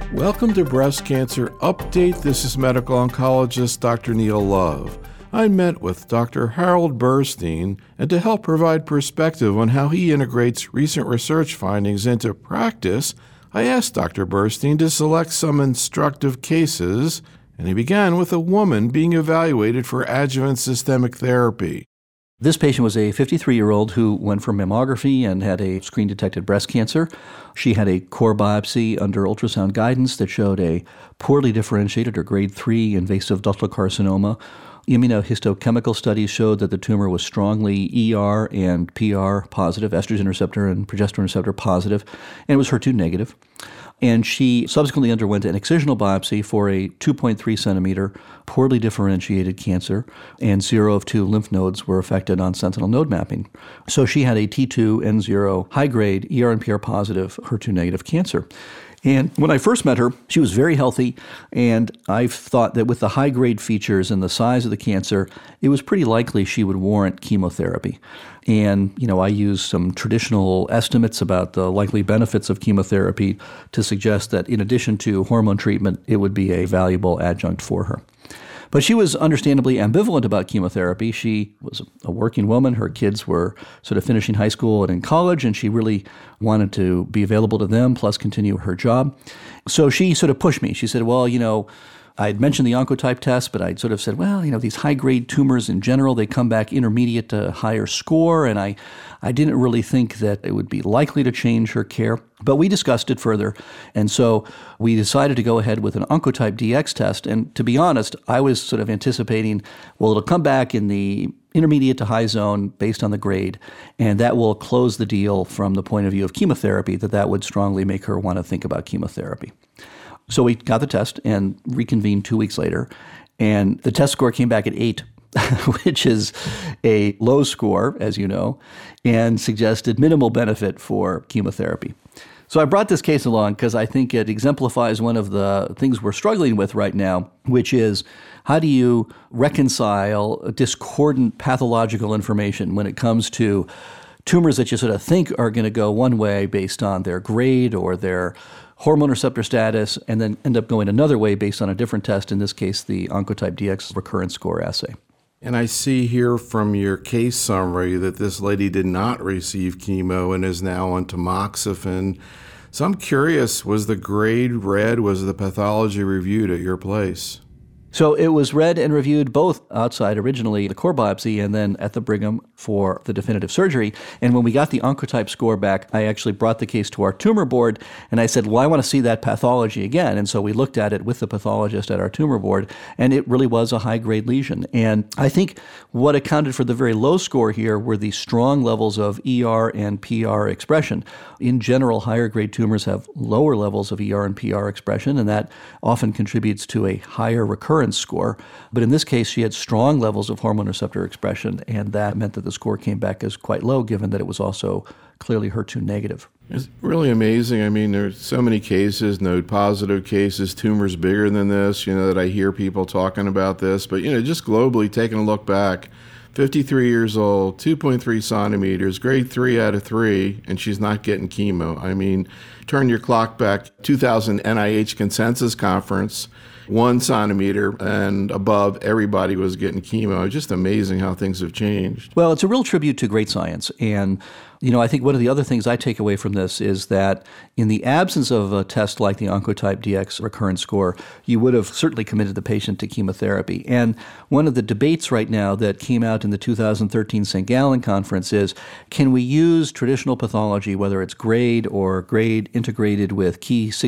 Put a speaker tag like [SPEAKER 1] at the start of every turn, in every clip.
[SPEAKER 1] Welcome to Breast Cancer Update. This is medical oncologist Dr. Neil Love. I met with Dr. Harold Burstein, and to help provide perspective on how he integrates recent research findings into practice, I asked Dr. Burstein to select some instructive cases, and he began with a woman being evaluated for adjuvant systemic therapy.
[SPEAKER 2] This patient was a 53-year-old who went for mammography and had a screen-detected breast cancer. She had a core biopsy under ultrasound guidance that showed a poorly differentiated or grade 3 invasive ductal carcinoma. Immunohistochemical studies showed that the tumor was strongly ER and PR positive, estrogen receptor and progesterone receptor positive, and it was HER2 negative. And she subsequently underwent an excisional biopsy for a 2.3 centimeter poorly differentiated cancer, and 0 of 2 lymph nodes were affected on sentinel node mapping. So she had a T2N0 high-grade ER and PR positive HER2 negative cancer. And when I first met her, she was very healthy, and I thought that with the high-grade features and the size of the cancer, it was pretty likely she would warrant chemotherapy. And, I used some traditional estimates about the likely benefits of chemotherapy to suggest that in addition to hormone treatment, it would be a valuable adjunct for her. But she was understandably ambivalent about chemotherapy. She was a working woman. Her kids were sort of finishing high school and in college, and she really wanted to be available to them, plus continue her job. So she sort of pushed me. She said, well, I'd mentioned the Oncotype test, but I'd sort of said, well, these high-grade tumors in general, they come back intermediate to higher score, and I didn't really think that it would be likely to change her care. But we discussed it further, and so we decided to go ahead with an Oncotype DX test. And to be honest, I was sort of anticipating, well, it'll come back in the intermediate to high zone based on the grade, and that will close the deal from the point of view of chemotherapy, that would strongly make her want to think about chemotherapy. So we got the test and reconvened 2 weeks later, and the test score came back at 8, which is a low score, as you know, and suggested minimal benefit for chemotherapy. So I brought this case along because I think it exemplifies one of the things we're struggling with right now, which is how do you reconcile discordant pathological information when it comes to tumors that you sort of think are going to go one way based on their grade or their hormone receptor status, and then end up going another way based on a different test, in this case, the Oncotype DX recurrence score assay.
[SPEAKER 1] And I see here from your case summary that this lady did not receive chemo and is now on tamoxifen. So I'm curious, was the grade read? Was the pathology reviewed at your place?
[SPEAKER 2] So it was read and reviewed both outside originally, the core biopsy, and then at the Brigham for the definitive surgery. And when we got the Oncotype score back, I actually brought the case to our tumor board, and I said, well, I want to see that pathology again. And so we looked at it with the pathologist at our tumor board, and it really was a high-grade lesion. And I think what accounted for the very low score here were the strong levels of ER and PR expression. In general, higher-grade tumors have lower levels of ER and PR expression, and that often contributes to a higher recurrence score. But in this case, she had strong levels of hormone receptor expression, and that meant that the score came back as quite low, given that it was also clearly HER2 negative.
[SPEAKER 1] It's really amazing. I mean, there's so many cases, node-positive cases, tumors bigger than this, that I hear people talking about this. But, just globally, taking a look back, 53 years old, 2.3 centimeters, grade 3 out of 3, and she's not getting chemo. I mean, turn your clock back, 2000 NIH consensus conference, 1 centimeter and above, everybody was getting chemo. It's just amazing how things have changed.
[SPEAKER 2] Well, it's a real tribute to great science. And, I think one of the other things I take away from this is that in the absence of a test like the Oncotype DX recurrence score, you would have certainly committed the patient to chemotherapy. And one of the debates right now that came out in the 2013 St. Gallen conference is, can we use traditional pathology, whether it's grade or grade integrated with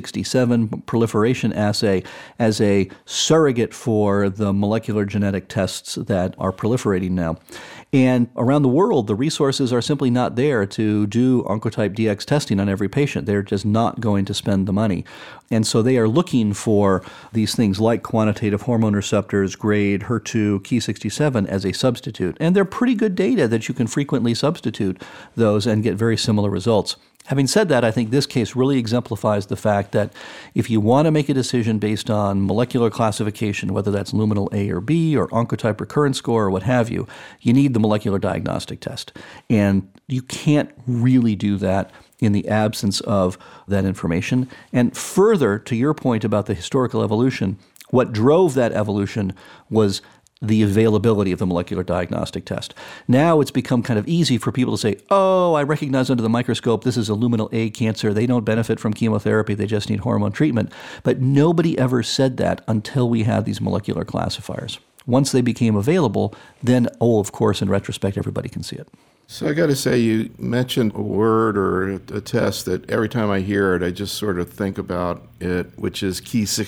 [SPEAKER 2] Ki-67 proliferation assay, as a surrogate for the molecular genetic tests that are proliferating now? And around the world, the resources are simply not there to do Oncotype DX testing on every patient. They're just not going to spend the money. And so they are looking for these things like quantitative hormone receptors, grade, HER2, Ki-67 as a substitute. And they're pretty good data that you can frequently substitute those and get very similar results. Having said that, I think this case really exemplifies the fact that if you want to make a decision based on molecular classification, whether that's luminal A or B or Oncotype recurrence score or what have you, you need the molecular diagnostic test. And you can't really do that in the absence of that information. And further, to your point about the historical evolution, what drove that evolution was the availability of the molecular diagnostic test. Now it's become kind of easy for people to say, oh, I recognize under the microscope this is a luminal A cancer. They don't benefit from chemotherapy. They just need hormone treatment. But nobody ever said that until we had these molecular classifiers. Once they became available, then, of course, in retrospect, everybody can see it.
[SPEAKER 1] So I got to say, you mentioned a word or a test that every time I hear it, I just sort of think about it, which is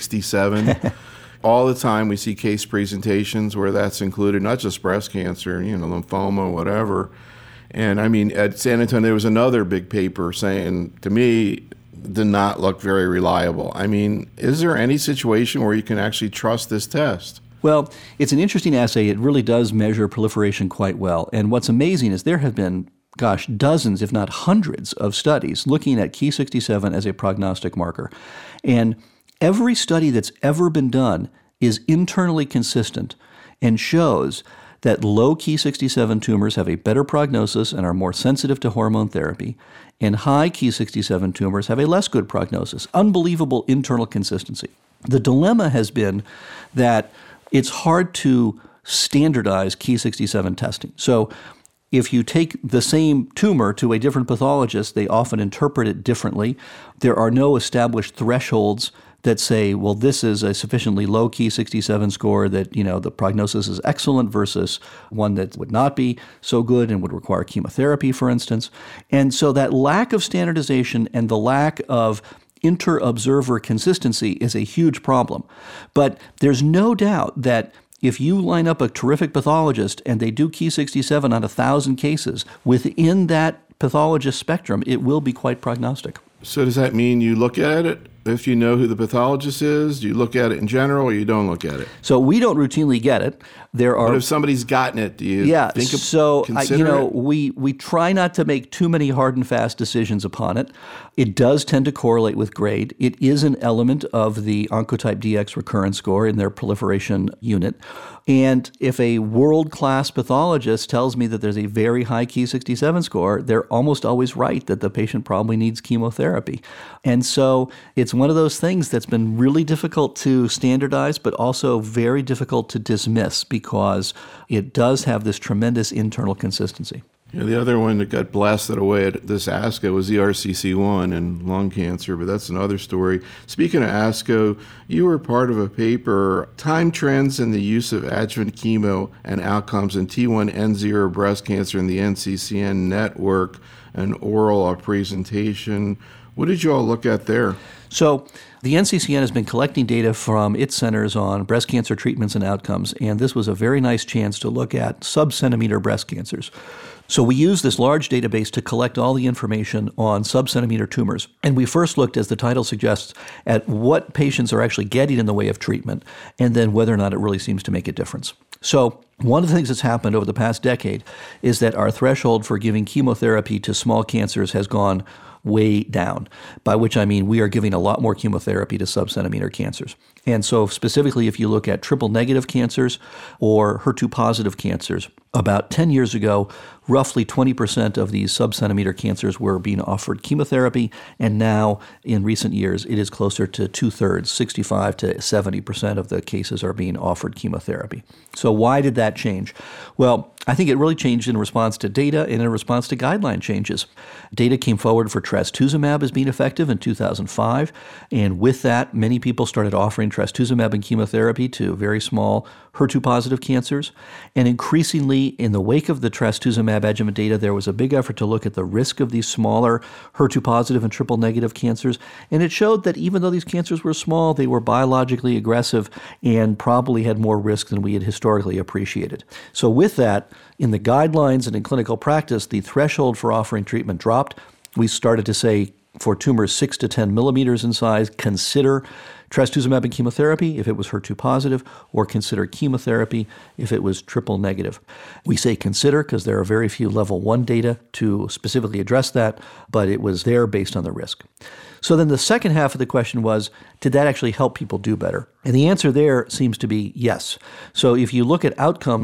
[SPEAKER 1] Ki-67. All the time we see case presentations where that's included, not just breast cancer, lymphoma, whatever. And I mean, at San Antonio, there was another big paper saying, to me, did not look very reliable. I mean, is there any situation where you can actually trust this test?
[SPEAKER 2] Well, it's an interesting assay. It really does measure proliferation quite well. And what's amazing is there have been, dozens, if not hundreds, of studies looking at Ki-67 as a prognostic marker. And every study that's ever been done is internally consistent and shows that low Ki-67 tumors have a better prognosis and are more sensitive to hormone therapy, and high Ki-67 tumors have a less good prognosis. Unbelievable internal consistency. The dilemma has been that it's hard to standardize Ki-67 testing. So if you take the same tumor to a different pathologist, they often interpret it differently. There are no established thresholds that say, well, this is a sufficiently low Ki-67 score that, the prognosis is excellent versus one that would not be so good and would require chemotherapy, for instance. And so that lack of standardization and the lack of inter-observer consistency is a huge problem. But there's no doubt that if you line up a terrific pathologist and they do Ki-67 on 1,000 cases, within that pathologist spectrum, it will be quite prognostic.
[SPEAKER 1] So does that mean you look at it if you know who the pathologist is? Do you look at it in general, or you don't look at it?
[SPEAKER 2] So we don't routinely get it.
[SPEAKER 1] But if somebody's gotten it, do you think consider it?
[SPEAKER 2] We try not to make too many hard and fast decisions upon it. It does tend to correlate with grade. It is an element of the Oncotype DX recurrence score in their proliferation unit. And if a world-class pathologist tells me that there's a very high Ki-67 score, they're almost always right that the patient probably needs chemotherapy. And so it's one of those things that's been really difficult to standardize, but also very difficult to dismiss because it does have this tremendous internal consistency.
[SPEAKER 1] Yeah, the other one that got blasted away at this ASCO was the RCC1 and lung cancer, but that's another story. Speaking of ASCO, you were part of a paper, Time Trends in the Use of Adjuvant Chemo and Outcomes in T1N0 Breast Cancer in the NCCN Network, an oral presentation. What did you all look at there?
[SPEAKER 2] So the NCCN has been collecting data from its centers on breast cancer treatments and outcomes, and this was a very nice chance to look at sub-centimeter breast cancers. So we used this large database to collect all the information on sub-centimeter tumors. And we first looked, as the title suggests, at what patients are actually getting in the way of treatment, and then whether or not it really seems to make a difference. So one of the things that's happened over the past decade is that our threshold for giving chemotherapy to small cancers has gone way down, by which I mean we are giving a lot more chemotherapy to sub-centimeter cancers. And so specifically, if you look at triple-negative cancers or HER2-positive cancers, about 10 years ago, roughly 20% of these sub-centimeter cancers were being offered chemotherapy, and now, in recent years, it is closer to two-thirds, 65 to 70% of the cases are being offered chemotherapy. So why did that change? Well, I think it really changed in response to data and in response to guideline changes. Data came forward for trastuzumab as being effective in 2005, and with that, many people started offering trastuzumab and chemotherapy to very small HER2-positive cancers. And increasingly, in the wake of the trastuzumab adjuvant data, there was a big effort to look at the risk of these smaller HER2-positive and triple-negative cancers. And it showed that even though these cancers were small, they were biologically aggressive and probably had more risk than we had historically appreciated. So with that, in the guidelines and in clinical practice, the threshold for offering treatment dropped. We started to say, for tumors 6 to 10 millimeters in size, consider trastuzumab and chemotherapy if it was HER2 positive, or consider chemotherapy if it was triple negative. We say consider because there are very few level 1 data to specifically address that, but it was there based on the risk. So then the second half of the question was, did that actually help people do better? And the answer there seems to be yes. So if you look at outcomes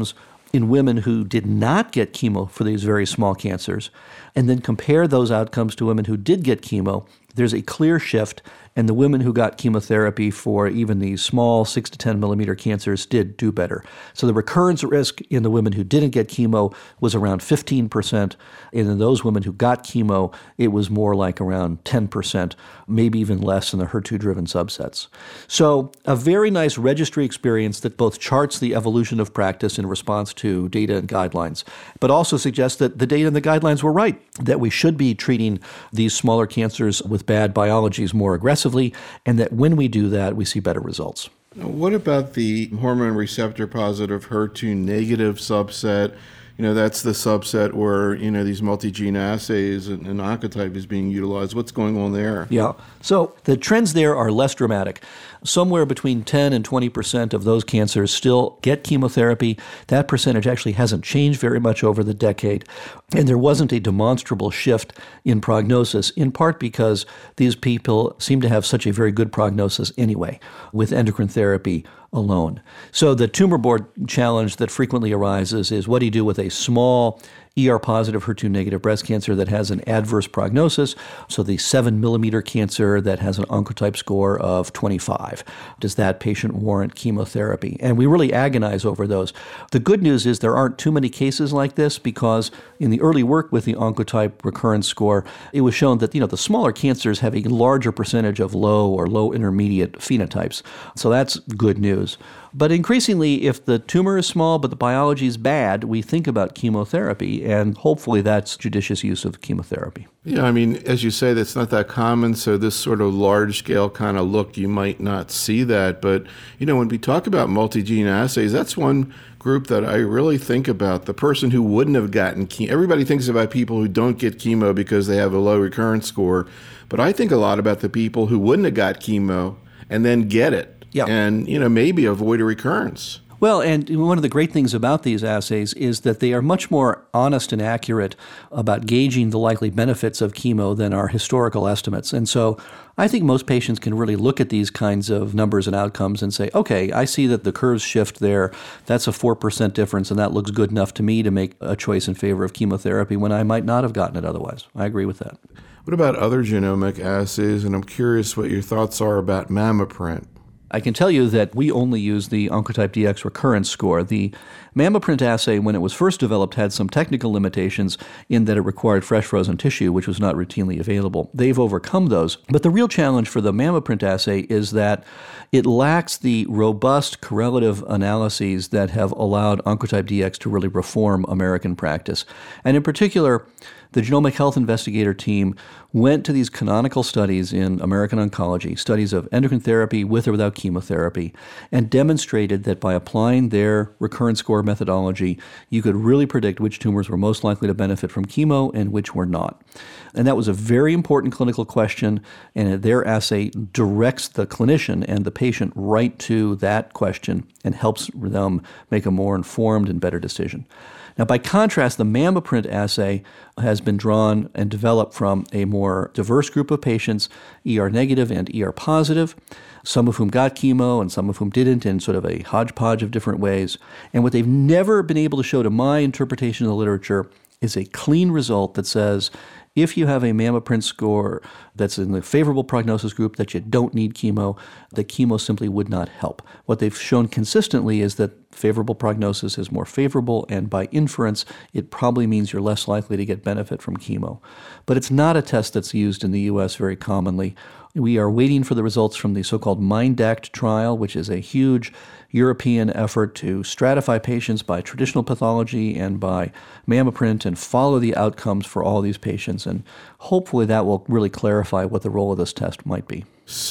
[SPEAKER 2] in women who did not get chemo for these very small cancers, and then compare those outcomes to women who did get chemo, there's a clear shift, and the women who got chemotherapy for even these small 6 to 10 millimeter cancers did do better. So the recurrence risk in the women who didn't get chemo was around 15%, and in those women who got chemo, it was more like around 10%, maybe even less in the HER2-driven subsets. So a very nice registry experience that both charts the evolution of practice in response to data and guidelines, but also suggests that the data and the guidelines were right, that we should be treating these smaller cancers with bad biologies more aggressively, and that when we do that, we see better results.
[SPEAKER 1] What about the hormone receptor positive HER2 negative subset? That's the subset where, these multi-gene assays and Oncotype is being utilized. What's going on there?
[SPEAKER 2] Yeah. So the trends there are less dramatic. Somewhere between 10 and 20% of those cancers still get chemotherapy. That percentage actually hasn't changed very much over the decade. And there wasn't a demonstrable shift in prognosis, in part because these people seem to have such a very good prognosis anyway with endocrine therapy alone. So the tumor board challenge that frequently arises is, what do you do with a small ER-positive, HER2-negative breast cancer that has an adverse prognosis? So the 7 millimeter cancer that has an Oncotype score of 25. Does that patient warrant chemotherapy? And we really agonize over those. The good news is there aren't too many cases like this, because in the early work with the Oncotype recurrence score, it was shown that the smaller cancers have a larger percentage of low or low intermediate phenotypes. So that's good news. But increasingly, if the tumor is small but the biology is bad, we think about chemotherapy, and hopefully that's judicious use of chemotherapy.
[SPEAKER 1] Yeah, as you say, that's not that common, so this sort of large-scale kind of look, you might not see that. But, when we talk about multi-gene assays, that's one group that I really think about, the person who wouldn't have gotten chemo. Everybody thinks about people who don't get chemo because they have a low recurrence score, but I think a lot about the people who wouldn't have got chemo and then get it.
[SPEAKER 2] Yeah.
[SPEAKER 1] And, maybe avoid a recurrence.
[SPEAKER 2] Well, and one of the great things about these assays is that they are much more honest and accurate about gauging the likely benefits of chemo than our historical estimates. And so I think most patients can really look at these kinds of numbers and outcomes and say, okay, I see that the curves shift there. That's a 4% difference, and that looks good enough to me to make a choice in favor of chemotherapy when I might not have gotten it otherwise. I agree with that.
[SPEAKER 1] What about other genomic assays? And I'm curious what your thoughts are about MammaPrint.
[SPEAKER 2] I can tell you that we only use the Oncotype DX recurrence score. The MammaPrint assay, when it was first developed, had some technical limitations in that it required fresh frozen tissue, which was not routinely available. They've overcome those. But the real challenge for the MammaPrint assay is that it lacks the robust correlative analyses that have allowed Oncotype DX to really reform American practice. And in particular, the Genomic Health Investigator team went to these canonical studies in American Oncology, studies of endocrine therapy with or without chemotherapy, and demonstrated that by applying their recurrence score methodology, you could really predict which tumors were most likely to benefit from chemo and which were not. And that was a very important clinical question, and their assay directs the clinician and the patient right to that question and helps them make a more informed and better decision. Now, by contrast, the MammaPrint assay has been drawn and developed from a more diverse group of patients, ER negative and ER positive, some of whom got chemo and some of whom didn't, in sort of a hodgepodge of different ways. And what they've never been able to show, to my interpretation of the literature, is a clean result that says, if you have a MammaPrint score that's in the favorable prognosis group that you don't need chemo, the chemo simply would not help. What they've shown consistently is that favorable prognosis is more favorable, and by inference, it probably means you're less likely to get benefit from chemo. But it's not a test that's used in the U.S. very commonly. We are waiting for the results from the so-called MINDACT trial, which is a huge European effort to stratify patients by traditional pathology and by MammaPrint and follow the outcomes for all these patients. And hopefully that will really clarify what the role of this test might be.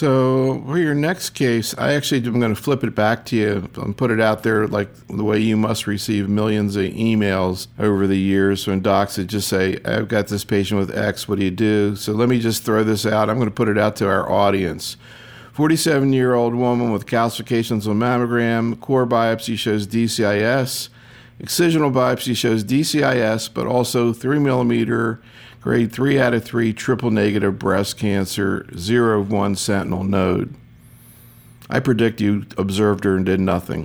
[SPEAKER 1] So for your next case, I'm going to flip it back to you and put it out there like the way you must receive millions of emails over the years when docs would just say, I've got this patient with X, what do you do? So let me just throw this out. I'm going to put it out to our audience. 47-year-old woman with calcifications on mammogram, core biopsy shows DCIS, excisional biopsy shows DCIS, but also 3 millimeter grade 3 out of 3 triple negative breast cancer, 0 of 1 sentinel node. I predict you observed her and did nothing.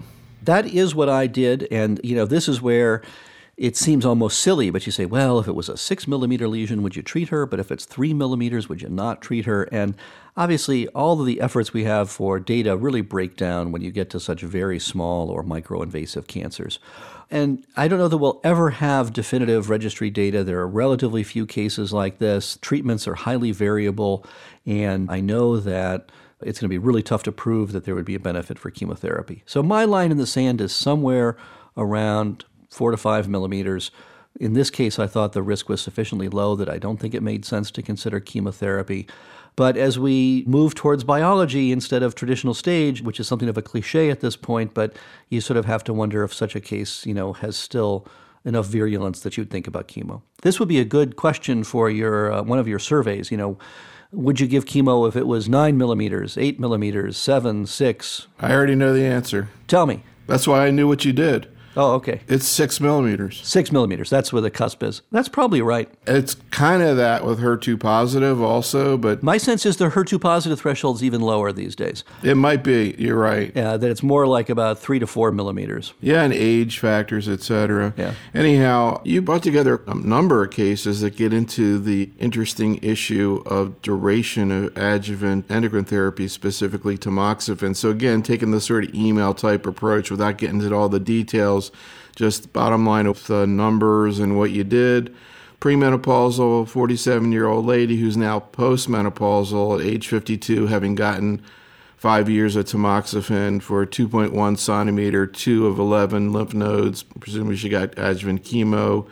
[SPEAKER 2] That is what I did. And, this is where it seems almost silly, but you say, well, if it was a 6 millimeter lesion, would you treat her? But if it's 3 millimeters, would you not treat her? And obviously, all of the efforts we have for data really break down when you get to such very small or microinvasive cancers. And I don't know that we'll ever have definitive registry data. There are relatively few cases like this. Treatments are highly variable, and I know that it's going to be really tough to prove that there would be a benefit for chemotherapy. So my line in the sand is somewhere around 4 to 5 millimeters. In this case, I thought the risk was sufficiently low that I don't think it made sense to consider chemotherapy. But as we move towards biology instead of traditional stage, which is something of a cliche at this point, but you sort of have to wonder if such a case, has still enough virulence that you'd think about chemo. This would be a good question for your one of your surveys. Would you give chemo if it was 9 millimeters, 8 millimeters, 7, 6?
[SPEAKER 1] I already know the answer.
[SPEAKER 2] Tell me.
[SPEAKER 1] That's why I knew what you did.
[SPEAKER 2] Oh, okay.
[SPEAKER 1] It's 6 millimeters.
[SPEAKER 2] 6 millimeters. That's where the cusp is. That's probably right.
[SPEAKER 1] It's kind of that with HER2 positive also, but
[SPEAKER 2] my sense is the HER2 positive threshold is even lower these days.
[SPEAKER 1] It might be. You're right.
[SPEAKER 2] Yeah, that it's more like about 3 to 4 millimeters.
[SPEAKER 1] Yeah, and age factors, et cetera.
[SPEAKER 2] Yeah.
[SPEAKER 1] Anyhow, you brought together a number of cases that get into the interesting issue of duration of adjuvant endocrine therapy, specifically tamoxifen. So again, taking the sort of email type approach without getting into all the details, just bottom line of the numbers and what you did. Premenopausal 47-year-old lady who's now postmenopausal at age 52, having gotten 5 years of tamoxifen for 2.1 centimeter, 2 of 11 lymph nodes. Presumably she got adjuvant chemo,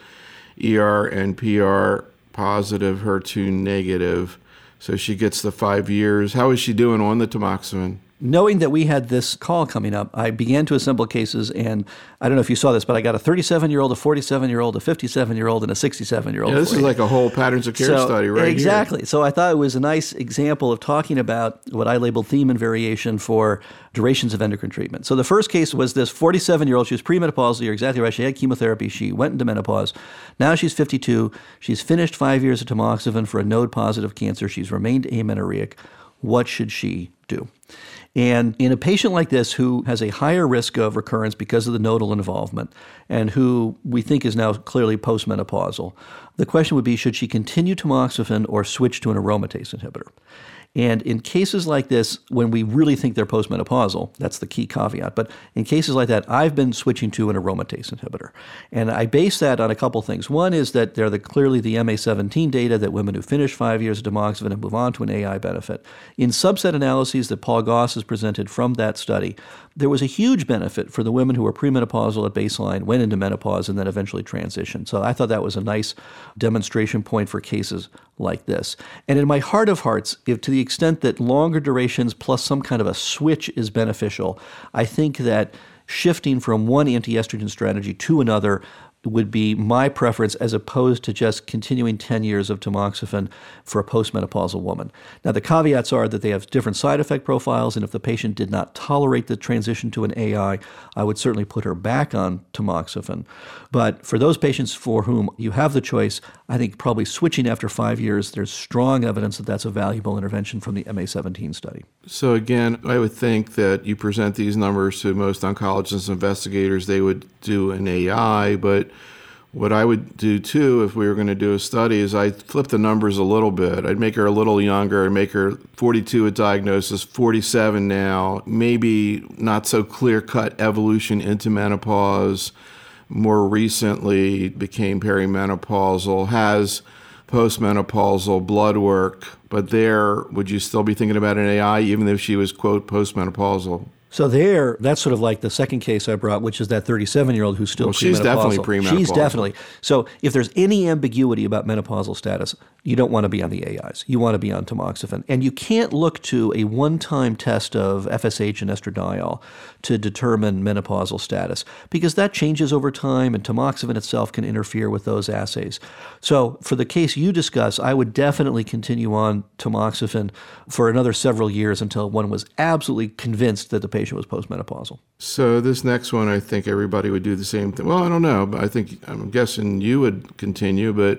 [SPEAKER 1] ER and PR positive, HER2 negative. So she gets the 5 years. How is she doing on the tamoxifen?
[SPEAKER 2] Knowing that we had this call coming up, I began to assemble cases, and I don't know if you saw this, but I got a 37-year-old, a 47-year-old, a 57-year-old, and a 67-year-old.
[SPEAKER 1] Yeah, this is like a whole patterns of care study right
[SPEAKER 2] exactly.
[SPEAKER 1] here.
[SPEAKER 2] So I thought it was a nice example of talking about what I labeled theme and variation for durations of endocrine treatment. So the first case was this 47-year-old. She was premenopausal. You're exactly right. She had chemotherapy. She went into menopause. Now she's 52. She's finished 5 years of tamoxifen for a node-positive cancer. She's remained amenorrheic. What should she do? And in a patient like this who has a higher risk of recurrence because of the nodal involvement and who we think is now clearly postmenopausal, the question would be, should she continue tamoxifen or switch to an aromatase inhibitor? And in cases like this, when we really think they're postmenopausal, that's the key caveat, but in cases like that, I've been switching to an aromatase inhibitor. And I base that on a couple things. One is that they're clearly the MA17 data that women who finish 5 years of tamoxifen and move on to an AI benefit. In subset analyses that Paul Goss has presented from that study, there was a huge benefit for the women who were premenopausal at baseline, went into menopause, and then eventually transitioned. So I thought that was a nice demonstration point for cases like this. And in my heart of hearts, if to the extent that longer durations plus some kind of a switch is beneficial, I think that shifting from one anti-estrogen strategy to another would be my preference as opposed to just continuing 10 years of tamoxifen for a postmenopausal woman. Now, the caveats are that they have different side effect profiles, and if the patient did not tolerate the transition to an AI, I would certainly put her back on tamoxifen. But for those patients for whom you have the choice, I think probably switching after 5 years, there's strong evidence that that's a valuable intervention from the MA17 study.
[SPEAKER 1] So again, I would think that you present these numbers to most oncologists and investigators, they would do an AI, but what I would do too, if we were going to do a study, is I'd flip the numbers a little bit. I'd make her a little younger. I'd make her 42 at diagnosis, 47 now, maybe not so clear-cut evolution into menopause. More recently became perimenopausal, has postmenopausal blood work, but there, would you still be thinking about an AI even if she was, quote, postmenopausal?
[SPEAKER 2] So there, that's sort of like the second case I brought, which is that 37-year-old who's still premenopausal.
[SPEAKER 1] She's definitely premenopausal.
[SPEAKER 2] She's definitely. So if there's any ambiguity about menopausal status, you don't want to be on the AIs. You want to be on tamoxifen. And you can't look to a one-time test of FSH and estradiol to determine menopausal status because that changes over time and tamoxifen itself can interfere with those assays. So for the case you discuss, I would definitely continue on tamoxifen for another several years until one was absolutely convinced that the patient was postmenopausal.
[SPEAKER 1] So this next one, I think everybody would do the same thing. Well, I don't know, but I'm guessing you would continue, but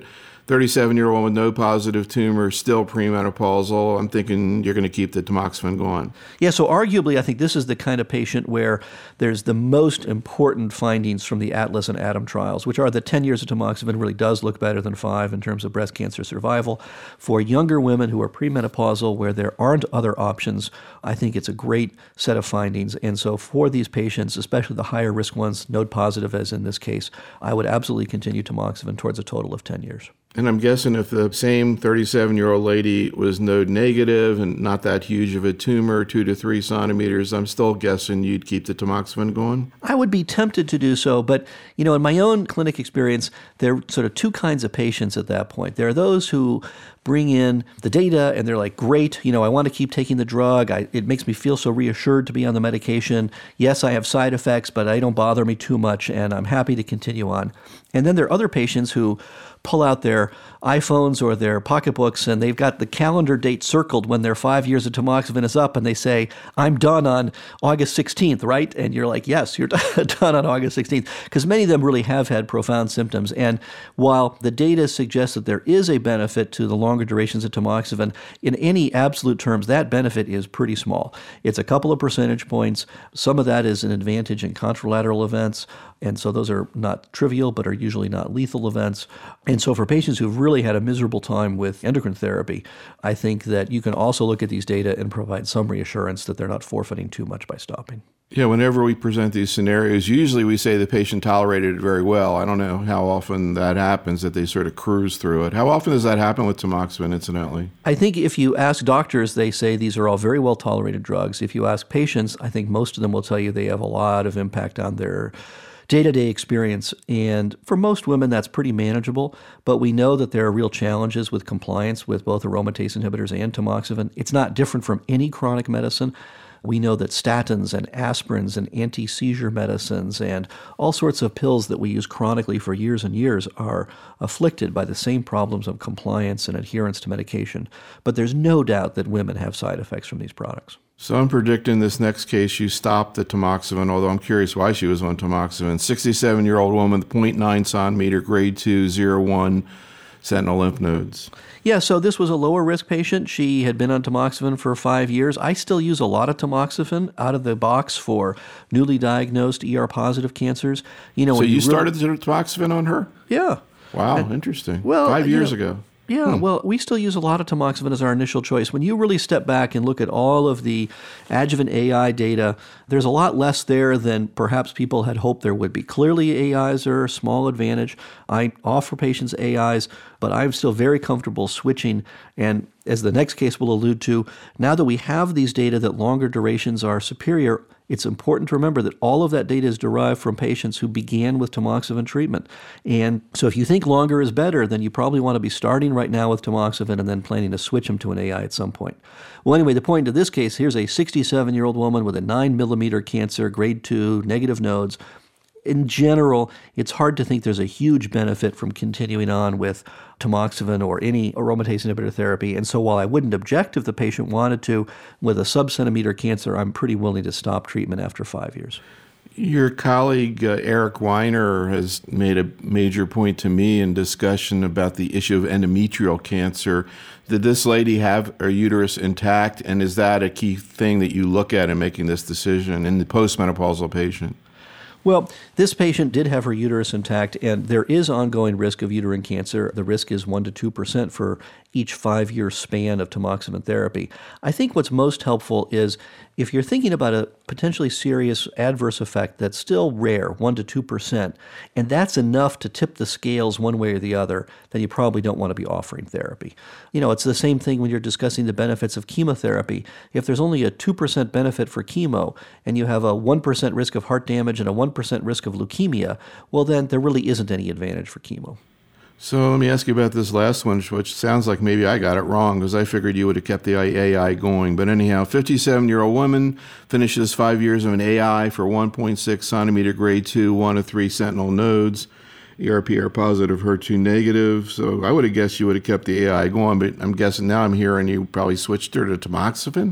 [SPEAKER 1] 37-year-old woman with node positive tumor, still premenopausal. I'm thinking you're going to keep the tamoxifen going.
[SPEAKER 2] Yeah, so arguably, I think this is the kind of patient where there's the most important findings from the ATLAS and ATOM trials, which are that 10 years of tamoxifen really does look better than 5 in terms of breast cancer survival. For younger women who are premenopausal, where there aren't other options, I think it's a great set of findings. And so for these patients, especially the higher risk ones, node positive as in this case, I would absolutely continue tamoxifen towards a total of 10 years.
[SPEAKER 1] And I'm guessing if the same 37-year-old lady was node negative and not that huge of a tumor, 2 to 3 centimeters, I'm still guessing you'd keep the tamoxifen going?
[SPEAKER 2] I would be tempted to do so, but in my own clinic experience, there are sort of two kinds of patients at that point. There are those who bring in the data and they're like, great, I want to keep taking the drug. It makes me feel so reassured to be on the medication. Yes, I have side effects, but they don't bother me too much, and I'm happy to continue on. And then there are other patients who pull out their iPhones or their pocketbooks and they've got the calendar date circled when their 5 years of tamoxifen is up, and they say, I'm done on August 16th, right? And you're like, yes, you're done on August 16th, because many of them really have had profound symptoms. And while the data suggests that there is a benefit to the longer durations of tamoxifen, in any absolute terms, that benefit is pretty small. It's a couple of percentage points. Some of that is an advantage in contralateral events, and so those are not trivial, but are usually not lethal events. And so for patients who've really had a miserable time with endocrine therapy, I think that you can also look at these data and provide some reassurance that they're not forfeiting too much by stopping.
[SPEAKER 1] Yeah, whenever we present these scenarios, usually we say the patient tolerated it very well. I don't know how often that happens, that they sort of cruise through it. How often does that happen with tamoxifen, incidentally?
[SPEAKER 2] I think if you ask doctors, they say these are all very well tolerated drugs. If you ask patients, I think most of them will tell you they have a lot of impact on their day-to-day experience. And for most women, that's pretty manageable. But we know that there are real challenges with compliance with both aromatase inhibitors and tamoxifen. It's not different from any chronic medicine. We know that statins and aspirins and anti-seizure medicines and all sorts of pills that we use chronically for years and years are afflicted by the same problems of compliance and adherence to medication. But there's no doubt that women have side effects from these products.
[SPEAKER 1] So I'm predicting this next case, you stopped the tamoxifen, although I'm curious why she was on tamoxifen. 67-year-old woman, 0.9 centimeter, grade 2, 0-1 sentinel lymph nodes.
[SPEAKER 2] Yeah, so this was a lower risk patient. She had been on tamoxifen for 5 years. I still use a lot of tamoxifen out of the box for newly diagnosed ER-positive cancers.
[SPEAKER 1] So you started the tamoxifen on her?
[SPEAKER 2] Yeah.
[SPEAKER 1] Wow, interesting.
[SPEAKER 2] Well,
[SPEAKER 1] 5 years ago.
[SPEAKER 2] Yeah, well, we still use a lot of tamoxifen as our initial choice. When you really step back and look at all of the adjuvant AI data, there's a lot less there than perhaps people had hoped there would be. Clearly, AIs are a small advantage. I offer patients AIs, but I'm still very comfortable switching. And as the next case will allude to, now that we have these data that longer durations are superior, it's important to remember that all of that data is derived from patients who began with tamoxifen treatment. And so if you think longer is better, then you probably want to be starting right now with tamoxifen and then planning to switch them to an AI at some point. Well, anyway, the point of this case, here's a 67-year-old woman with a 9-millimeter cancer, grade 2, negative nodes. In general, it's hard to think there's a huge benefit from continuing on with tamoxifen or any aromatase inhibitor therapy. And so while I wouldn't object if the patient wanted to, with a sub-centimeter cancer, I'm pretty willing to stop treatment after 5 years.
[SPEAKER 1] Your colleague, Eric Weiner, has made a major point to me in discussion about the issue of endometrial cancer. Did this lady have her uterus intact, and is that a key thing that you look at in making this decision in the postmenopausal patient?
[SPEAKER 2] Well, this patient did have her uterus intact, and there is ongoing risk of uterine cancer. The risk is 1% to 2% for each 5-year span of tamoxifen therapy. I think what's most helpful is if you're thinking about a potentially serious adverse effect that's still rare, 1% to 2%, and that's enough to tip the scales one way or the other, then you probably don't want to be offering therapy. It's the same thing when you're discussing the benefits of chemotherapy. If there's only a 2% benefit for chemo and you have a 1% risk of heart damage and a 1% risk of leukemia, well, then there really isn't any advantage for chemo.
[SPEAKER 1] So let me ask you about this last one, which sounds like maybe I got it wrong because I figured you would have kept the AI going. But anyhow, 57-year-old woman finishes 5 years of an AI for 1.6 centimeter grade 2, 1 of 3 sentinel nodes, ER/PR positive, HER2 negative. So I would have guessed you would have kept the AI going, but I'm guessing now I'm hearing you probably switched her to tamoxifen?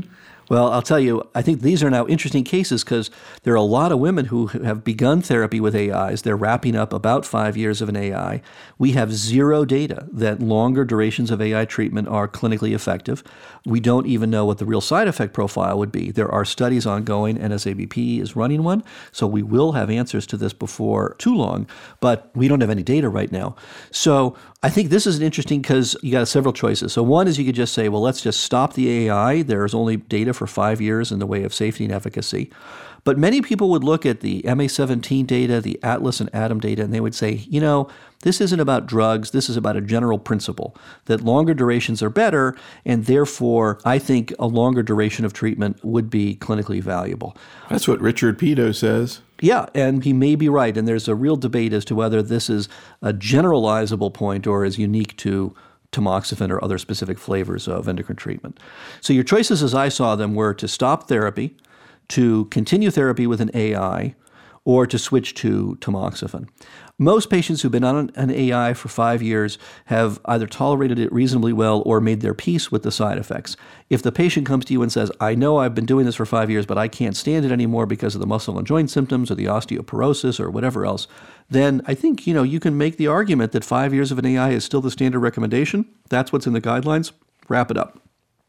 [SPEAKER 2] Well, I'll tell you, I think these are now interesting cases because there are a lot of women who have begun therapy with AIs. They're wrapping up about 5 years of an AI. We have zero data that longer durations of AI treatment are clinically effective. We don't even know what the real side effect profile would be. There are studies ongoing. NSABP is running one, so we will have answers to this before too long, but we don't have any data right now. So I think this is interesting because you got several choices. So one is you could just say, well, let's just stop the AI. There's only data for 5 years in the way of safety and efficacy. But many people would look at the MA17 data, the Atlas and ATOM data, and they would say, this isn't about drugs. This is about a general principle that longer durations are better, and therefore I think a longer duration of treatment would be clinically valuable.
[SPEAKER 1] That's what Richard Peto says.
[SPEAKER 2] Yeah, and he may be right, and there's a real debate as to whether this is a generalizable point or is unique to tamoxifen or other specific flavors of endocrine treatment. So your choices as I saw them were to stop therapy, to continue therapy with an AI, or to switch to tamoxifen. Most patients who've been on an AI for 5 years have either tolerated it reasonably well or made their peace with the side effects. If the patient comes to you and says, I know I've been doing this for 5 years, but I can't stand it anymore because of the muscle and joint symptoms or the osteoporosis or whatever else, then I think, you can make the argument that 5 years of an AI is still the standard recommendation. That's what's in the guidelines. Wrap it up.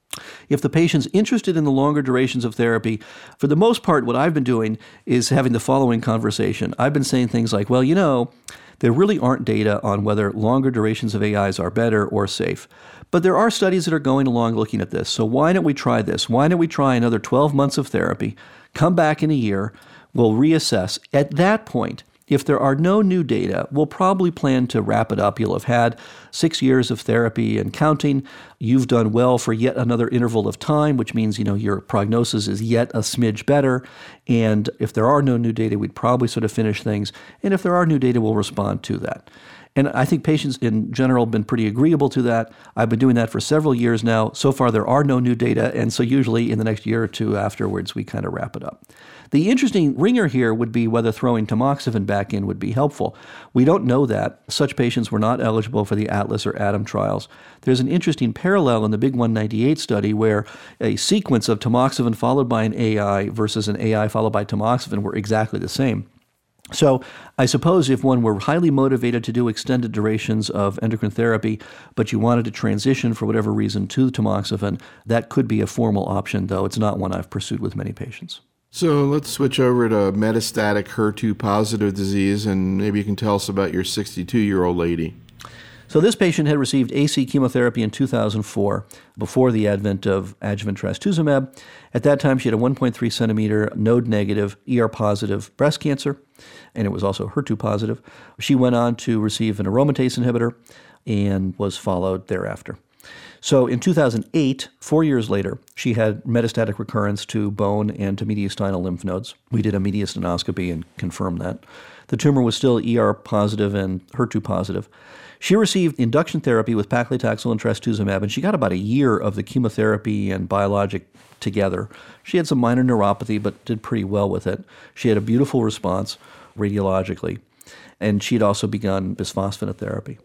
[SPEAKER 2] If the patient's interested in the longer durations of therapy, for the most part, what I've been doing is having the following conversation. I've been saying things like, well, there really aren't data on whether longer durations of AIs are better or safe. But there are studies that are going along looking at this. So why don't we try this? Why don't we try another 12 months of therapy, come back in a year, we'll reassess. At that point, if there are no new data, we'll probably plan to wrap it up. You'll have had 6 years of therapy and counting. You've done well for yet another interval of time, which means, your prognosis is yet a smidge better. And if there are no new data, we'd probably sort of finish things. And if there are new data, we'll respond to that. And I think patients in general have been pretty agreeable to that. I've been doing that for several years now. So far, there are no new data. And so usually in the next year or two afterwards, we kind of wrap it up. The interesting ringer here would be whether throwing tamoxifen back in would be helpful. We don't know that. Such patients were not eligible for the Atlas or ATOM trials. There's an interesting parallel in the Big 198 study where a sequence of tamoxifen followed by an AI versus an AI followed by tamoxifen were exactly the same. So I suppose if one were highly motivated to do extended durations of endocrine therapy, but you wanted to transition for whatever reason to tamoxifen, that could be a formal option, though it's not one I've pursued with many patients.
[SPEAKER 1] So let's switch over to metastatic HER2-positive disease, and maybe you can tell us about your 62-year-old lady.
[SPEAKER 2] So this patient had received AC chemotherapy in 2004, before the advent of adjuvant trastuzumab. At that time, she had a 1.3 centimeter node-negative, ER-positive breast cancer, and it was also HER2-positive. She went on to receive an aromatase inhibitor and was followed thereafter. So in 2008, 4 years later, she had metastatic recurrence to bone and to mediastinal lymph nodes. We did a mediastinoscopy and confirmed that. The tumor was still ER-positive and HER2-positive. She received induction therapy with paclitaxel and trastuzumab, and she got about a year of the chemotherapy and biologic together. She had some minor neuropathy, but did pretty well with it. She had a beautiful response radiologically, and she'd also begun bisphosphonate therapy.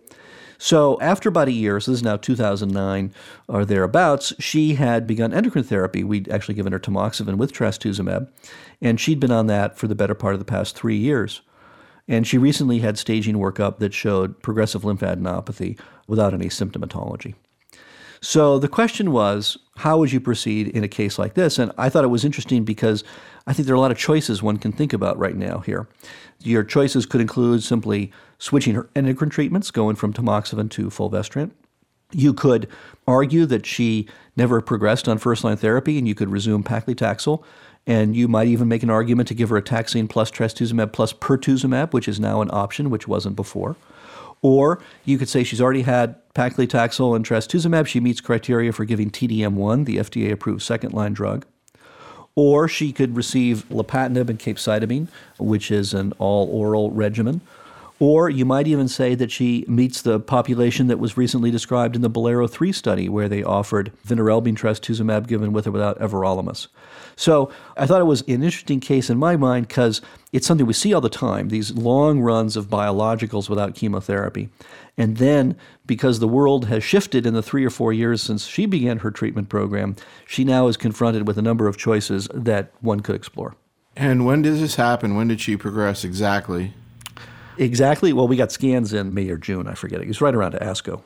[SPEAKER 2] So after about a year, so this is now 2009 or thereabouts, she had begun endocrine therapy. We'd actually given her tamoxifen with trastuzumab, and she'd been on that for the better part of the past 3 years. And she recently had staging workup that showed progressive lymphadenopathy without any symptomatology. So the question was, how would you proceed in a case like this? And I thought it was interesting because I think there are a lot of choices one can think about right now here. Your choices could include simply switching her endocrine treatments, going from tamoxifen to fulvestrant. You could argue that she never progressed on first-line therapy, and you could resume paclitaxel. And you might even make an argument to give her a taxane plus trastuzumab plus pertuzumab, which is now an option, which wasn't before. Or you could say she's already had paclitaxel and trastuzumab. She meets criteria for giving TDM1, the FDA-approved second-line drug. Or she could receive lapatinib and capecitabine, which is an all-oral regimen. Or you might even say that she meets the population that was recently described in the Bolero-3 study, where they offered vinorelbine trastuzumab given with or without everolimus. So I thought it was an interesting case in my mind because it's something we see all the time, these long runs of biologicals without chemotherapy. And then, because the world has shifted in the 3 or 4 years since she began her treatment program, she now is confronted with a number of choices that one could explore.
[SPEAKER 1] And when did this happen? When did she progress exactly?
[SPEAKER 2] Exactly. Well, we got scans in May or June, I forget. It was right around ASCO.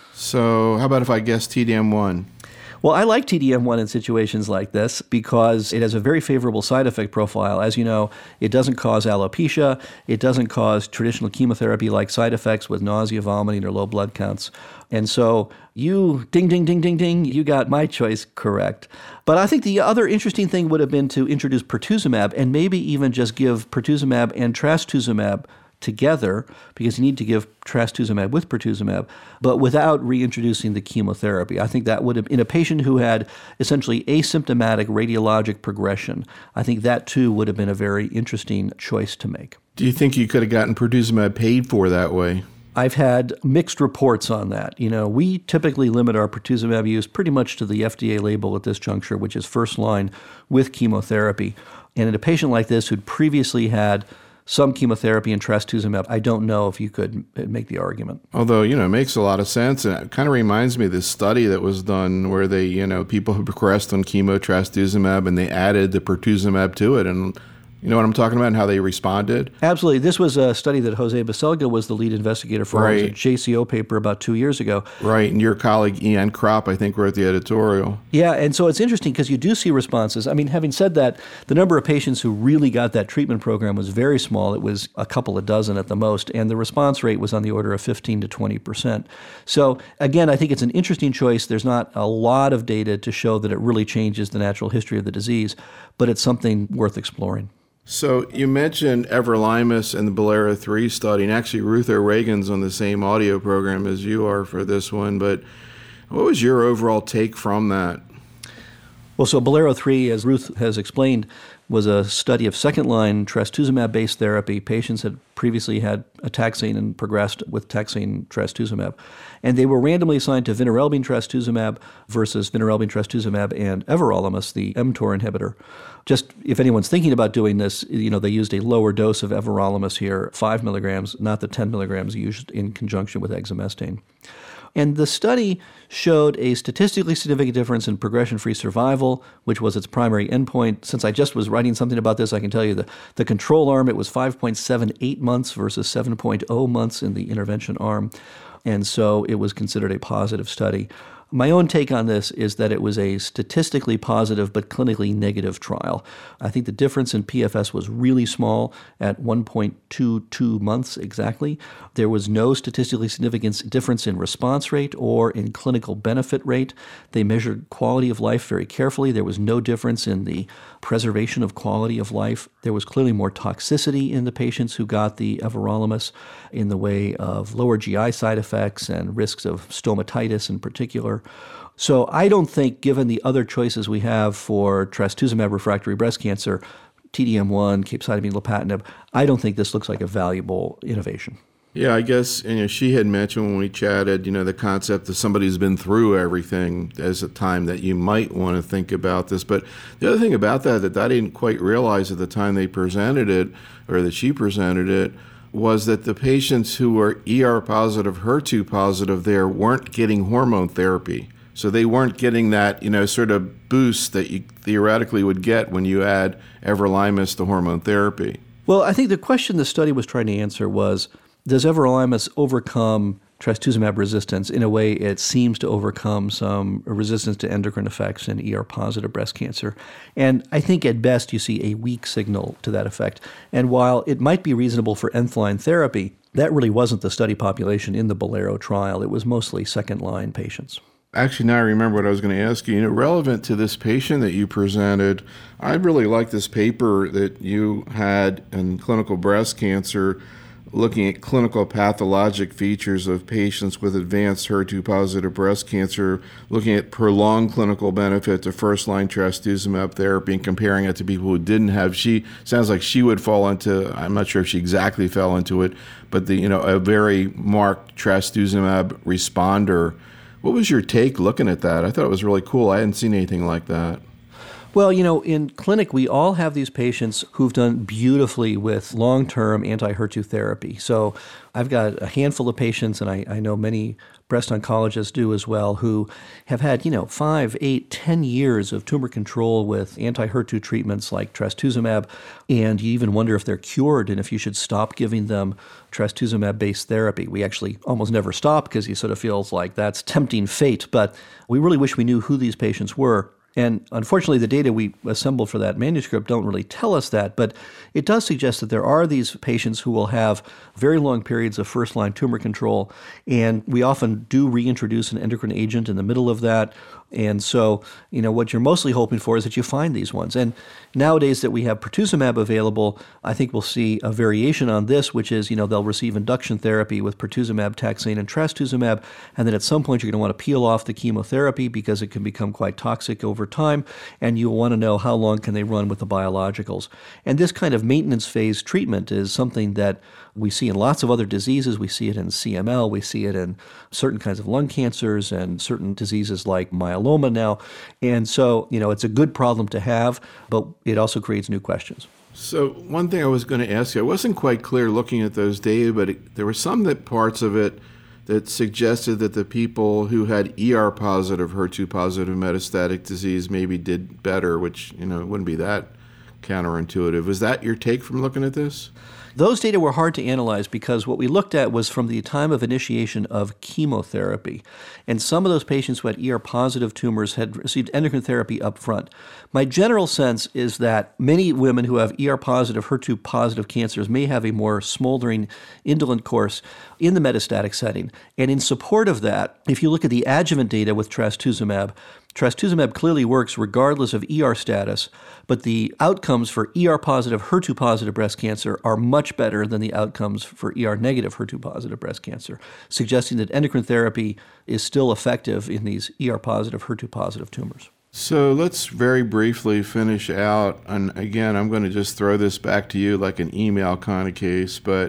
[SPEAKER 1] So how about if I guess TDM1?
[SPEAKER 2] Well, I like TDM1 in situations like this because it has a very favorable side effect profile. As you know, it doesn't cause alopecia. It doesn't cause traditional chemotherapy-like side effects with nausea, vomiting, or low blood counts. And so you, ding, ding, ding, ding, ding, you got my choice correct. But I think the other interesting thing would have been to introduce pertuzumab and maybe even just give pertuzumab and trastuzumab together, because you need to give trastuzumab with pertuzumab, but without reintroducing the chemotherapy. I think that would have, in a patient who had essentially asymptomatic radiologic progression, I think that too would have been a very interesting choice to make.
[SPEAKER 1] Do you think you could have gotten pertuzumab paid for that way?
[SPEAKER 2] I've had mixed reports on that. You know, we typically limit our pertuzumab use pretty much to the FDA label at this juncture, which is first line with chemotherapy. And in a patient like this who'd previously had some chemotherapy and trastuzumab, I don't know if you could make the argument.
[SPEAKER 1] Although, it makes a lot of sense. And it kind of reminds me of this study that was done where they, people who progressed on chemo, trastuzumab, and they added the pertuzumab to it. And you know what I'm talking about and how they responded?
[SPEAKER 2] Absolutely. This was a study that Jose Baselga was the lead investigator for.
[SPEAKER 1] Right.
[SPEAKER 2] It was a JCO paper about 2 years ago.
[SPEAKER 1] Right. And your colleague, Ian Kropp, I think, wrote the editorial.
[SPEAKER 2] Yeah. And so it's interesting because you do see responses. I mean, having said that, the number of patients who really got that treatment program was very small. It was a couple of dozen at the most. And the response rate was on the order of 15 to 20%. So again, I think it's an interesting choice. There's not a lot of data to show that it really changes the natural history of the disease, but it's something worth exploring.
[SPEAKER 1] So you mentioned everolimus and the Bolero-3 study, and actually Ruth O'Regan's on the same audio program as you are for this one, but what was your overall take from that?
[SPEAKER 2] Well, so Bolero-3, as Ruth has explained, was a study of second-line trastuzumab-based therapy. Patients had previously had a taxane and progressed with taxane trastuzumab. And they were randomly assigned to vinorelbine trastuzumab versus vinorelbine trastuzumab and everolimus, the mTOR inhibitor. Just if anyone's thinking about doing this, they used a lower dose of everolimus here, 5 milligrams, not the 10 milligrams used in conjunction with exemestane. And the study showed a statistically significant difference in progression-free survival, which was its primary endpoint. Since I just was writing something about this, I can tell you the control arm, it was 5.78 months versus 7.0 months in the intervention arm. And so it was considered a positive study. My own take on this is that it was a statistically positive but clinically negative trial. I think the difference in PFS was really small at 1.22 months exactly. There was no statistically significant difference in response rate or in clinical benefit rate. They measured quality of life very carefully. There was no difference in the preservation of quality of life. There was clearly more toxicity in the patients who got the everolimus in the way of lower GI side effects and risks of stomatitis in particular. So I don't think, given the other choices we have for trastuzumab refractory breast cancer, TDM1, capecitabine, lapatinib, I don't think this looks like a valuable innovation.
[SPEAKER 1] Yeah, I guess she had mentioned when we chatted, the concept that somebody who's been through everything as a time that you might want to think about this. But the other thing about that I didn't quite realize at the time they presented it, or that she presented it, was that the patients who were ER positive, HER2 positive there weren't getting hormone therapy. So they weren't getting that, sort of boost that you theoretically would get when you add everolimus to hormone therapy.
[SPEAKER 2] Well, I think the question the study was trying to answer was, does everolimus overcome trastuzumab resistance in a way it seems to overcome some resistance to endocrine effects in ER-positive breast cancer? And I think at best you see a weak signal to that effect. And while it might be reasonable for nth-line therapy, that really wasn't the study population in the Bolero trial. It was mostly second-line patients.
[SPEAKER 1] Actually, now I remember what I was going to ask you. Relevant to this patient that you presented, I really like this paper that you had in clinical breast cancer looking at clinical pathologic features of patients with advanced HER2-positive breast cancer, looking at prolonged clinical benefit to first-line trastuzumab therapy and comparing it to people who didn't have. She sounds like she would fall into, I'm not sure if she exactly fell into it, but a very marked trastuzumab responder. What was your take looking at that? I thought it was really cool. I hadn't seen anything like that.
[SPEAKER 2] Well, in clinic, we all have these patients who've done beautifully with long-term anti-HER2 therapy. So I've got a handful of patients, and I know many breast oncologists do as well, who have had, 5, 8, 10 years of tumor control with anti-HER2 treatments like trastuzumab, and you even wonder if they're cured and if you should stop giving them trastuzumab-based therapy. We actually almost never stop because he sort of feels like that's tempting fate, but we really wish we knew who these patients were. And unfortunately, the data we assembled for that manuscript don't really tell us that, but it does suggest that there are these patients who will have very long periods of first-line tumor control, and we often do reintroduce an endocrine agent in the middle of that. And so, what you're mostly hoping for is that you find these ones. And nowadays that we have pertuzumab available, I think we'll see a variation on this, which is, they'll receive induction therapy with pertuzumab, taxane, and trastuzumab, and then at some point you're going to want to peel off the chemotherapy because it can become quite toxic over time, and you'll want to know how long can they run with the biologicals. And this kind of maintenance phase treatment is something that we see in lots of other diseases. We see it in CML, we see it in certain kinds of lung cancers and certain diseases like myeloma now. And so, it's a good problem to have, but it also creates new questions.
[SPEAKER 1] So one thing I was going to ask you, I wasn't quite clear looking at those data, but there were some parts of it that suggested that the people who had ER-positive, HER2-positive metastatic disease maybe did better, which, it wouldn't be that counterintuitive. Was that your take from looking at this?
[SPEAKER 2] Those data were hard to analyze because what we looked at was from the time of initiation of chemotherapy. And some of those patients who had ER-positive tumors had received endocrine therapy up front. My general sense is that many women who have ER-positive, HER2-positive cancers may have a more smoldering, indolent course in the metastatic setting. And in support of that, if you look at the adjuvant data with trastuzumab clearly works regardless of ER status, but the outcomes for ER-positive, HER2-positive breast cancer are much better than the outcomes for ER-negative, HER2-positive breast cancer, suggesting that endocrine therapy is still effective in these ER-positive, HER2-positive tumors.
[SPEAKER 1] So let's very briefly finish out, and again, I'm going to just throw this back to you like an email kind of case, but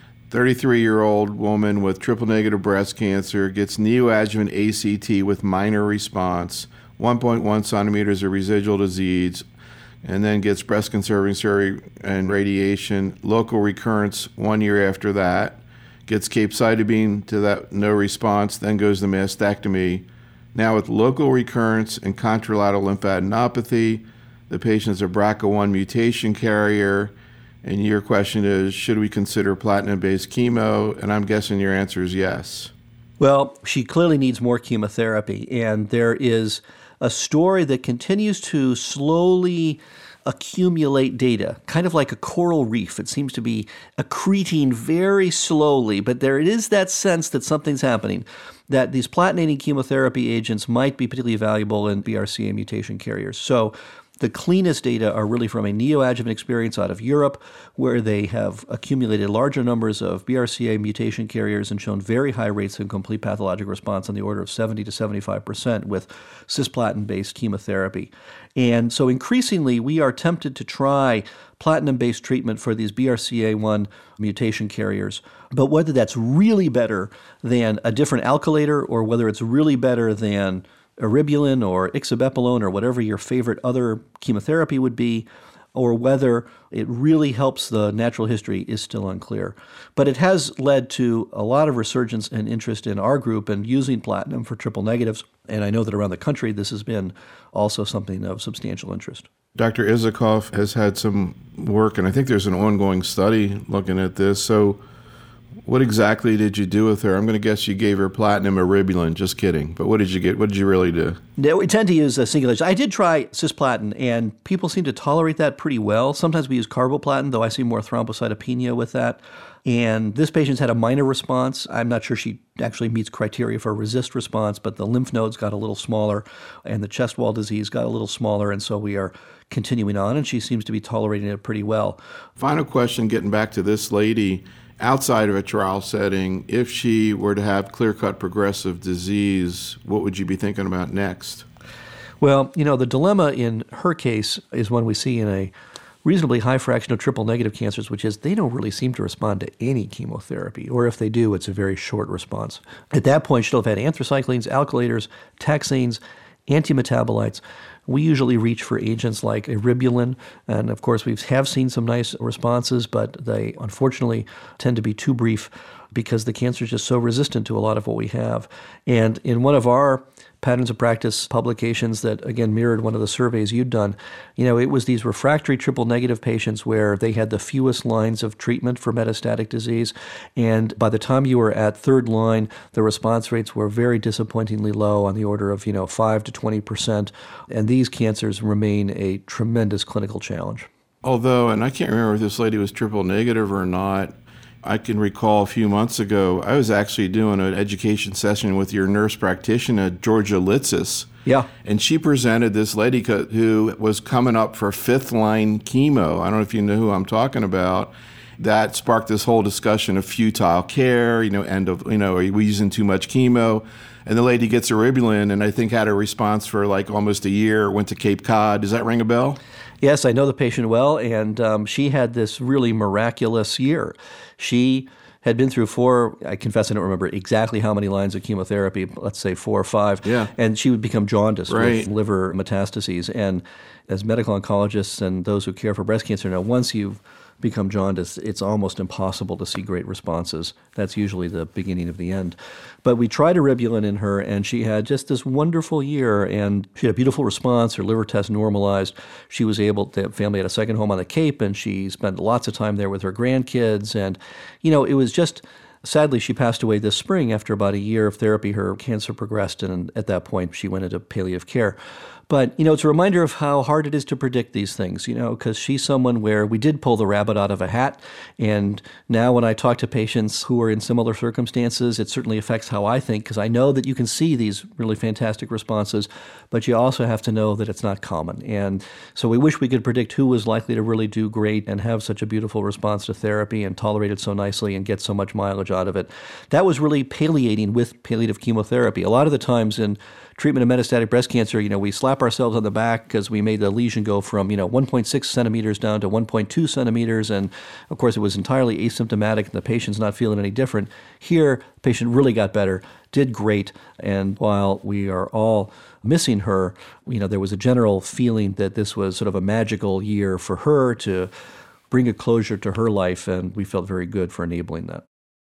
[SPEAKER 1] 33-year-old woman with triple-negative breast cancer gets neoadjuvant ACT with minor response, 1.1 centimeters of residual disease, and then gets breast-conserving surgery and radiation, local recurrence 1 year after that, gets capecitabine to that, no response, then goes to mastectomy. Now with local recurrence and contralateral lymphadenopathy, the patient's a BRCA1 mutation carrier, and your question is, should we consider platinum-based chemo? And I'm guessing your answer is yes.
[SPEAKER 2] Well, she clearly needs more chemotherapy, and there is a story that continues to slowly accumulate data, kind of like a coral reef. It seems to be accreting very slowly, but there is that sense that something's happening, that these platinum chemotherapy agents might be particularly valuable in BRCA mutation carriers. So the cleanest data are really from a neoadjuvant experience out of Europe, where they have accumulated larger numbers of BRCA mutation carriers and shown very high rates of complete pathologic response on the order of 70 to 75% with cisplatin-based chemotherapy. And so increasingly, we are tempted to try platinum-based treatment for these BRCA1 mutation carriers. But whether that's really better than a different alkylator or whether it's really better than eribulin or ixabepilone or whatever your favorite other chemotherapy would be, or whether it really helps the natural history is still unclear. But it has led to a lot of resurgence and interest in our group in using platinum for triple negatives, and I know that around the country this has been also something of substantial interest.
[SPEAKER 1] Dr. Isikoff has had some work, and I think there's an ongoing study looking at this. So what exactly did you do with her? I'm going to guess you gave her platinum eribulin. Just kidding. But what did you get? What did you really do?
[SPEAKER 2] We tend to use a single agent. I did try cisplatin, and people seem to tolerate that pretty well. Sometimes we use carboplatin, though I see more thrombocytopenia with that. And this patient's had a minor response. I'm not sure she actually meets criteria for a RECIST response, but the lymph nodes got a little smaller, and the chest wall disease got a little smaller, and so we are continuing on, and she seems to be tolerating it pretty well.
[SPEAKER 1] Final question, getting back to this lady. outside of a trial setting, if she were to have clear-cut progressive disease, what would you be thinking about next?
[SPEAKER 2] Well, the dilemma in her case is one we see in a reasonably high fraction of triple-negative cancers, which is they don't really seem to respond to any chemotherapy, or if they do, it's a very short response. At that point, she'll have had anthracyclines, alkylators, taxanes, antimetabolites. We usually reach for agents like eribulin, and of course we have seen some nice responses, but they unfortunately tend to be too brief because the cancer is just so resistant to a lot of what we have. And in one of our patterns of practice publications that, again, mirrored one of the surveys you'd done, it was these refractory triple-negative patients where they had the fewest lines of treatment for metastatic disease. And by the time you were at third line, the response rates were very disappointingly low, on the order of, 5 to 20%. And these cancers remain a tremendous clinical challenge.
[SPEAKER 1] Although, and I can't remember if this lady was triple-negative or not, I can recall a few months ago, I was actually doing an education session with your nurse practitioner, Georgia Litzis.
[SPEAKER 2] Yeah.
[SPEAKER 1] And she presented this lady who was coming up for fifth-line chemo. I don't know if you know who I'm talking about. That sparked this whole discussion of futile care, are we using too much chemo? And the lady gets eribulin, and I think had a response for like almost a year, went to Cape Cod. Does that ring a bell?
[SPEAKER 2] Yes, I know the patient well, and she had this really miraculous year. She had been through 4, I confess I don't remember exactly how many lines of chemotherapy, let's say 4 or 5, and she would become jaundiced with liver metastases. And as medical oncologists and those who care for breast cancer know, once you've become jaundiced, it's almost impossible to see great responses. That's usually the beginning of the end. But we tried eribulin in her, and she had just this wonderful year, and she had a beautiful response. Her liver test normalized. She was able to, the family had a second home on the Cape, and she spent lots of time there with her grandkids. And, it was just, sadly, she passed away this spring after about a year of therapy. Her cancer progressed, and at that point, she went into palliative care. But, it's a reminder of how hard it is to predict these things, because she's someone where we did pull the rabbit out of a hat. And now when I talk to patients who are in similar circumstances, it certainly affects how I think, because I know that you can see these really fantastic responses, but you also have to know that it's not common. And so we wish we could predict who was likely to really do great and have such a beautiful response to therapy and tolerate it so nicely and get so much mileage out of it. That was really palliating with palliative chemotherapy. A lot of the times in treatment of metastatic breast cancer, we slap ourselves on the back because we made the lesion go from, 1.6 centimeters down to 1.2 centimeters. And of course, it was entirely asymptomatic and the patient's not feeling any different. Here, the patient really got better, did great. And while we are all missing her, there was a general feeling that this was sort of a magical year for her to bring a closure to her life. And we felt very good for enabling that.